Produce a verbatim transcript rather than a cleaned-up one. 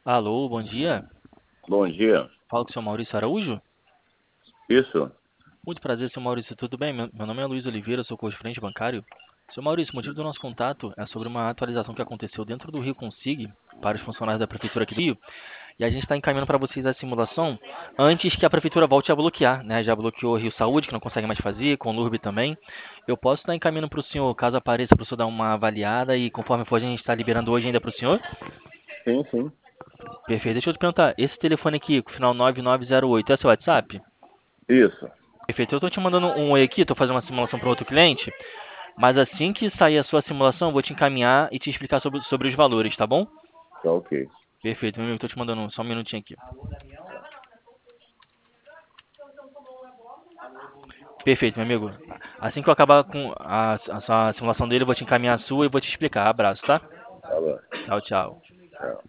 Alô, bom dia. Bom dia. Falo com o senhor Maurício Araújo. Isso? Muito prazer, senhor Maurício. Tudo bem? Meu, meu nome é Luiz Oliveira, sou correspondente bancário. Senhor Maurício, o motivo do nosso contato é sobre uma atualização que aconteceu dentro do Rio Consig para os funcionários da Prefeitura aqui do Rio. E a gente está encaminhando para vocês a simulação antes que a Prefeitura volte a bloquear, né? Já bloqueou o Rio Saúde, que não consegue mais fazer, com o Conlurb também. Eu posso estar encaminhando para o senhor, caso apareça, para o senhor dar uma avaliada e conforme for a gente está liberando hoje ainda para o senhor? Sim, sim. Perfeito. Deixa eu te perguntar, esse telefone aqui, com o final nove nove zero oito, é seu WhatsApp? Isso. Perfeito. Eu estou te mandando um oi aqui, estou fazendo uma simulação para outro cliente, mas assim que sair a sua simulação, eu vou te encaminhar e te explicar sobre, sobre os valores, tá bom? Tá ok. Perfeito, meu amigo, estou te mandando um- só um minutinho aqui. Perfeito, meu amigo. Assim que eu acabar com a, a sua simulação dele, eu vou te encaminhar a sua e vou te explicar. Abraço, tá? Tá bom. Tchau, tchau. É.